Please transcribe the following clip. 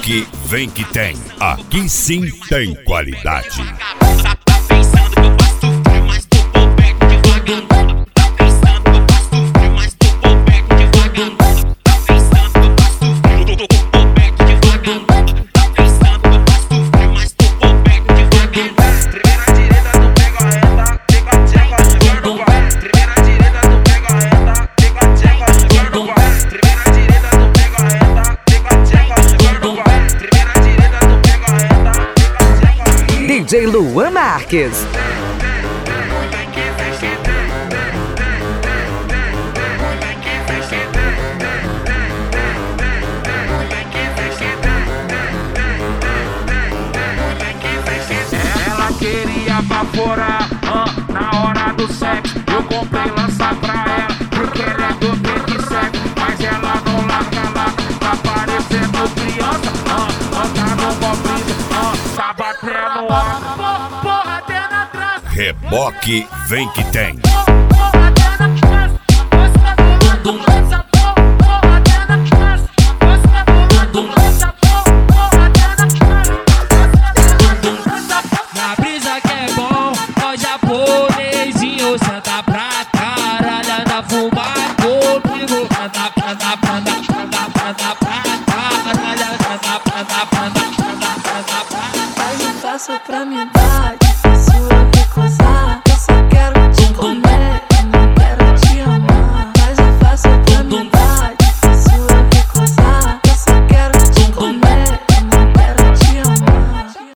Reboque vem que tem. Aqui sim tem qualidade. DJ Luan Marques. Ela queria baforar na hora do sexo. Eu comprei lança pra ela, porque ela é do pique sexo. Mas ela não larga, tá parecendo criança. Anda no copinho, tá batendo porra dentro atrás. Reboque vem que tem. Porra dentro atrás.